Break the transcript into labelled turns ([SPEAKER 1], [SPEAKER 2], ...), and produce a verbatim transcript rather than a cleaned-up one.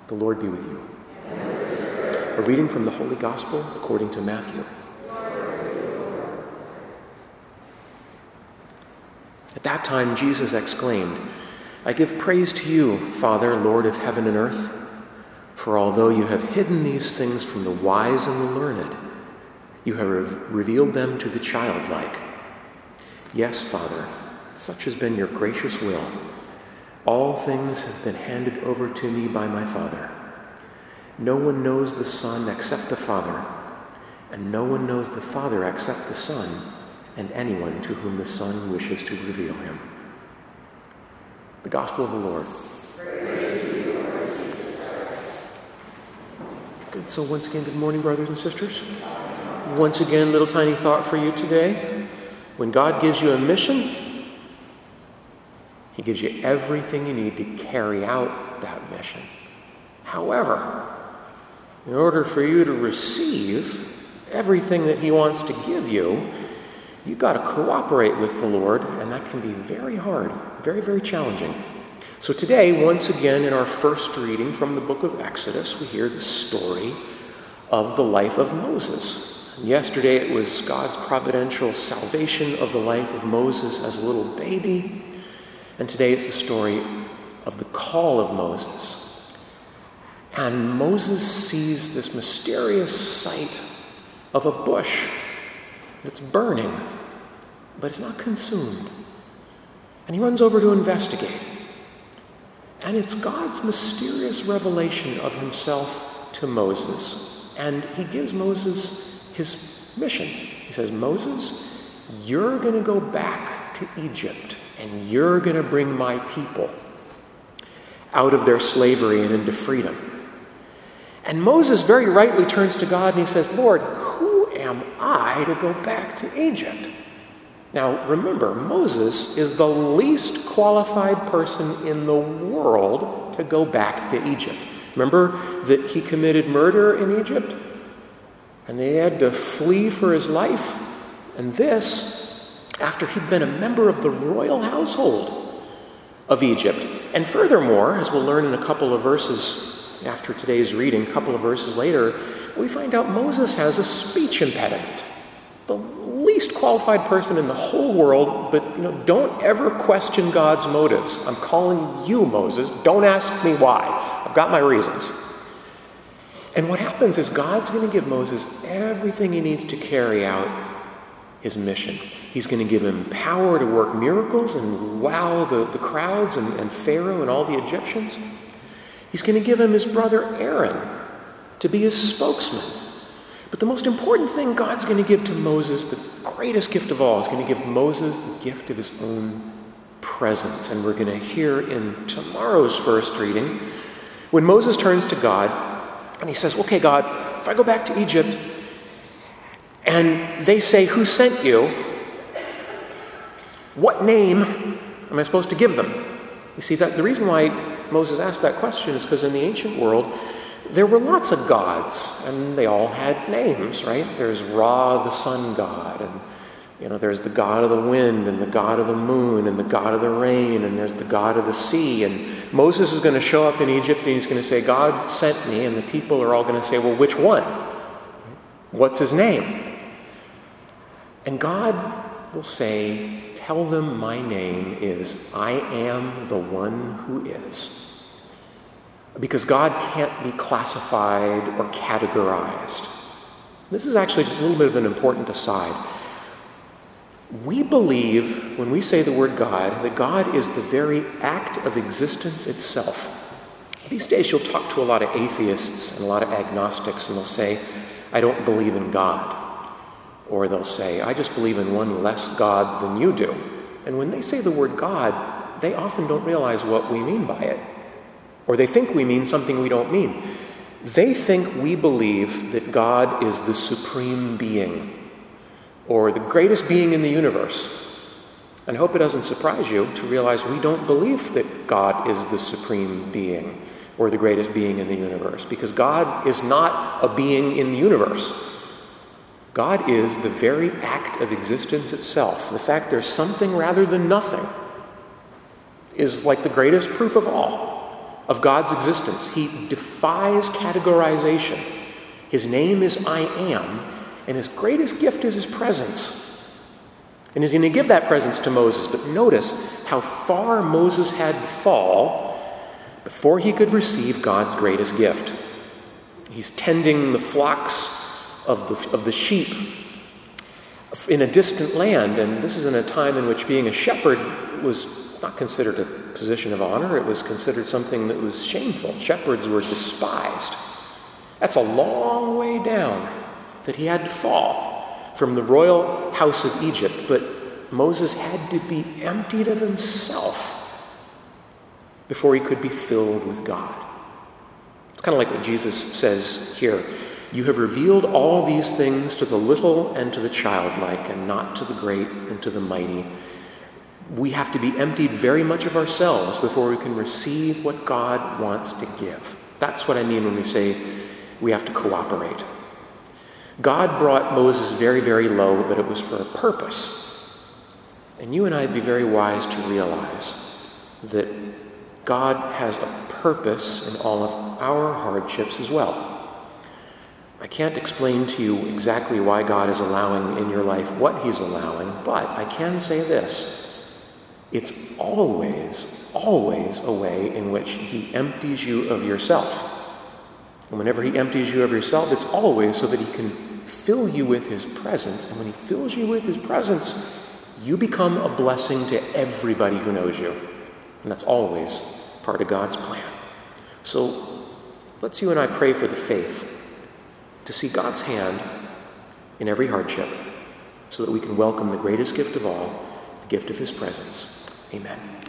[SPEAKER 1] The Lord be with you. A reading from the Holy Gospel according to Matthew. At that time Jesus exclaimed, "I give praise to you, Father, Lord of heaven and earth, for although you have hidden these things from the wise and the learned, you have re- revealed them to the childlike. Yes, Father, such has been your gracious will. All things have been handed over to me by my Father. No one knows the Son except the Father, and no one knows the Father except the Son, and anyone to whom the Son wishes to reveal him." The Gospel of the Lord. Good. So once again, good morning, brothers and sisters. Once again, little tiny thought for you today. When God gives you a mission, He gives you everything you need to carry out that mission. However, in order for you to receive everything that He wants to give you, you've got to cooperate with the Lord, and that can be very hard, very, very challenging. So today, once again, in our first reading from the book of Exodus, we hear the story of the life of Moses. Yesterday, it was God's providential salvation of the life of Moses as a little baby. And today it's the story of the call of Moses. And Moses sees this mysterious sight of a bush that's burning, but it's not consumed. And he runs over to investigate. And it's God's mysterious revelation of himself to Moses. And he gives Moses his mission. He says, "Moses, you're going to go back to Egypt, and you're going to bring my people out of their slavery and into freedom." And Moses very rightly turns to God and he says, "Lord, who am I to go back to Egypt?" Now, remember, Moses is the least qualified person in the world to go back to Egypt. Remember that he committed murder in Egypt? And they had to flee for his life. And this, after he'd been a member of the royal household of Egypt. And furthermore, as we'll learn in a couple of verses after today's reading, a couple of verses later, we find out Moses has a speech impediment. The least qualified person in the whole world, but you know, don't ever question God's motives. I'm calling you, Moses. Don't ask me why. I've got my reasons. And what happens is God's going to give Moses everything he needs to carry out his mission. He's going to give him power to work miracles and wow the, the crowds and, and Pharaoh and all the Egyptians. He's going to give him his brother Aaron to be his spokesman. But the most important thing God's going to give to Moses, the greatest gift of all, is going to give Moses the gift of his own presence. And we're going to hear in tomorrow's first reading, when Moses turns to God and he says, "Okay, God, if I go back to Egypt and they say, 'Who sent you?' what name am I supposed to give them?" You see, that the reason why Moses asked that question is because in the ancient world, there were lots of gods, and they all had names, right? There's Ra, the sun god, and you know, there's the god of the wind, and the god of the moon, and the god of the rain, and there's the god of the sea. And Moses is going to show up in Egypt, and he's going to say, "God sent me," and the people are all going to say, "Well, which one? What's his name?" And God will say, "Tell them my name is I am the one who is." Because God can't be classified or categorized. This is actually just a little bit of an important aside. We believe, when we say the word God, that God is the very act of existence itself. These days you'll talk to a lot of atheists and a lot of agnostics, and they'll say, "I don't believe in God." Or they'll say, "I just believe in one less God than you do." And when they say the word God, they often don't realize what we mean by it. Or they think we mean something we don't mean. They think we believe that God is the supreme being, or the greatest being in the universe. And I hope it doesn't surprise you to realize we don't believe that God is the supreme being, or the greatest being in the universe, because God is not a being in the universe. God is the very act of existence itself. The fact there's something rather than nothing is like the greatest proof of all. of God's existence. He defies categorization. His name is I Am, and his greatest gift is his presence. And he's going to give that presence to Moses. But notice how far Moses had to fall before he could receive God's greatest gift. He's tending the flocks of the, of the sheep in a distant land, and this is in a time in which being a shepherd was not considered a position of honor. It was considered something that was shameful. Shepherds were despised. That's a long way down that he had to fall from the royal house of Egypt, but Moses had to be emptied of himself before he could be filled with God. It's kind of like what Jesus says here. You have revealed all these things to the little and to the childlike, and not to the great and to the mighty. We have to be emptied very much of ourselves before we can receive what God wants to give. That's what I mean when we say we have to cooperate. God brought Moses very, very low, but it was for a purpose. And you and I would be very wise to realize that God has a purpose in all of our hardships as well. I can't explain to you exactly why God is allowing in your life what he's allowing, but I can say this. It's always, always a way in which he empties you of yourself. And whenever he empties you of yourself, it's always so that he can fill you with his presence. And when he fills you with his presence, you become a blessing to everybody who knows you. And that's always part of God's plan. So let's you and I pray for the faith to see God's hand in every hardship so that we can welcome the greatest gift of all, the gift of his presence. Amen.